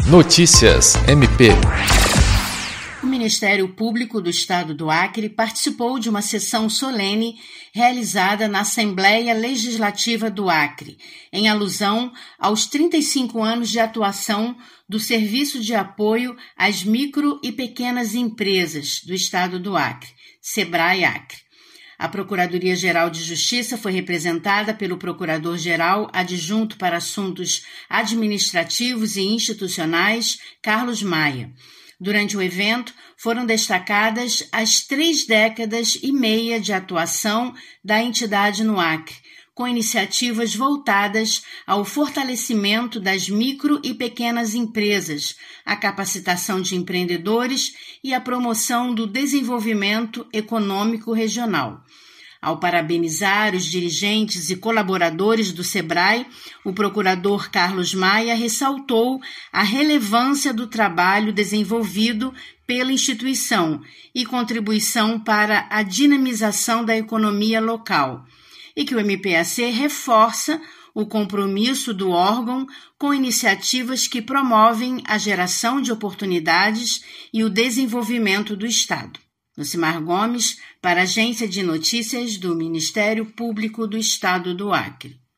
Notícias MP. O Ministério Público do Estado do Acre participou de uma sessão solene realizada na Assembleia Legislativa do Acre, em alusão aos 35 anos de atuação do Serviço de Apoio às Micro e Pequenas Empresas do Estado do Acre, SEBRAE Acre. A Procuradoria-Geral de Justiça foi representada pelo Procurador-Geral Adjunto para Assuntos Administrativos e Institucionais, Carlos Maia. Durante o evento, foram destacadas as 3 décadas e meia de atuação da entidade no Acre, com iniciativas voltadas ao fortalecimento das micro e pequenas empresas, a capacitação de empreendedores e a promoção do desenvolvimento econômico regional. Ao parabenizar os dirigentes e colaboradores do SEBRAE, o procurador Carlos Maia ressaltou a relevância do trabalho desenvolvido pela instituição e contribuição para a dinamização da economia local, e que o MPAC reforça o compromisso do órgão com iniciativas que promovem a geração de oportunidades e o desenvolvimento do Estado. Lucimar Gomes, para a Agência de Notícias do Ministério Público do Estado do Acre.